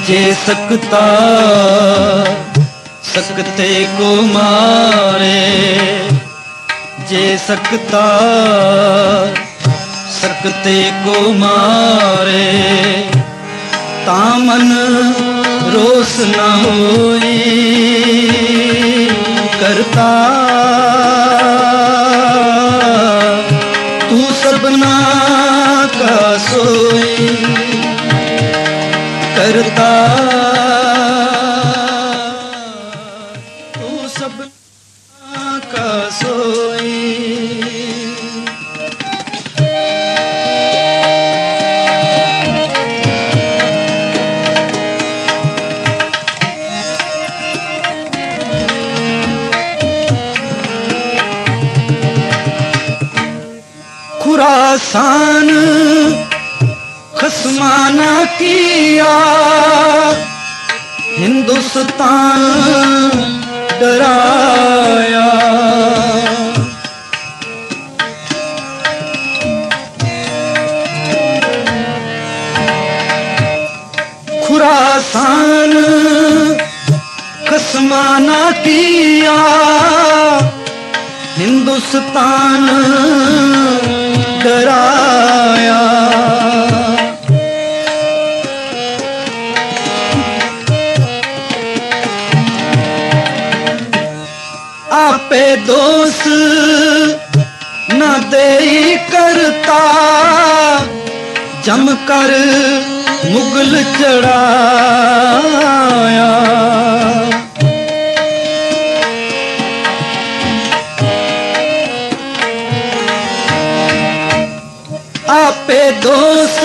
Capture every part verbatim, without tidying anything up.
जे सकता सकते को मारे, जे सकता सकते को मारे, तामन रोस न होई करता। तू सबना का सोई करता, तू सबना का सोई। खुरासान खस्माना किया, हिंदुस्तान डराया। खुरासान खस्माना किया, हिंदुस्तान डराया। आपे दोष न दे करता, जमकर मुगल चढ़ाया। आपे दोष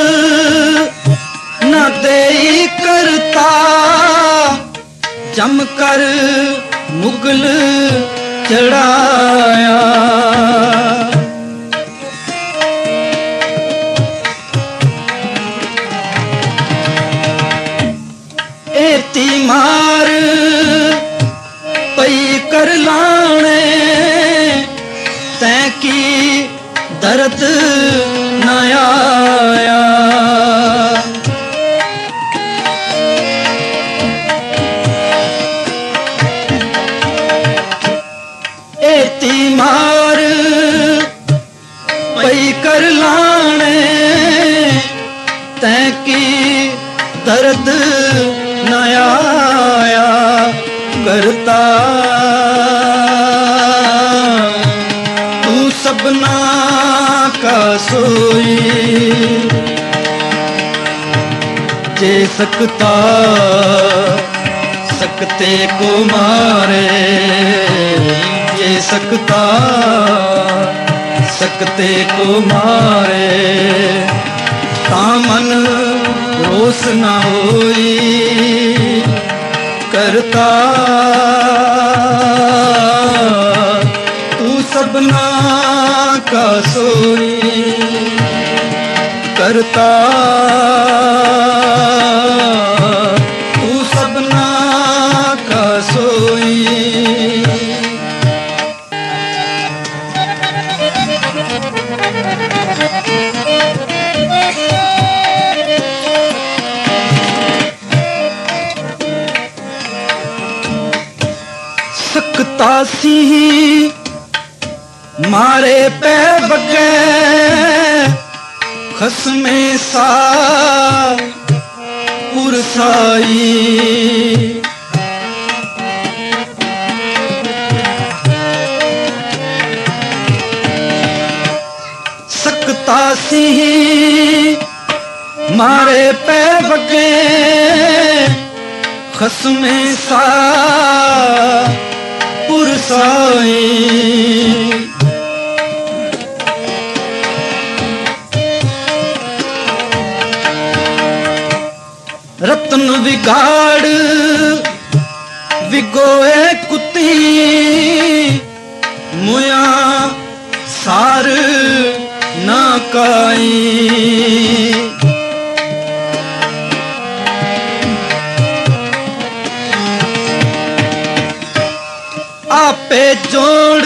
न दे करता, जमकर मुगल चढ़ाया। एती मार पई कर लाने, तैकी दर्द न आया। एती मार पई कर लाने, तैकी दर्द न आया करता। तू सबना का सोई जे सकता सकते को मारे, जे सकता सकते को मारे, तामन रोस न होई करता। तू सबना का सोई करता, तू सबना का सोई। सकता सी मारे पे बगे, खसमे सा पुरसाई। सकता सी मारे पे बगे, खसमे सा पुरसाई। रतन बिगाड़ विगोए कुती, मुया सार न काई। आपे जोड़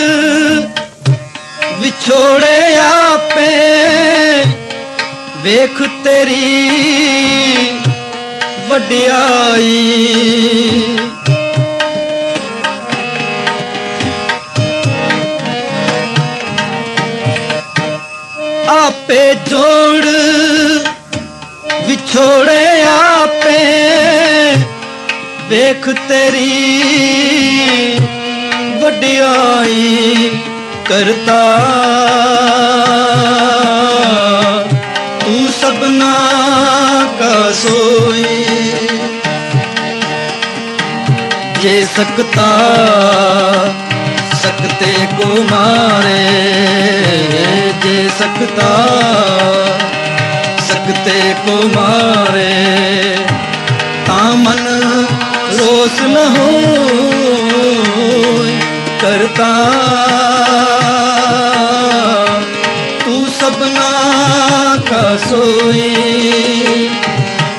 विछोड़े आपे, वेख तेरी वड्याई। आपे जोड़ विछोड़े आपे, देख तेरी वड्याई करता तू सबना का सोई। ये सकता सकते को मारे, जे सकता सकते को मारे, तामन रोस न हो करता तू सबना का सोई।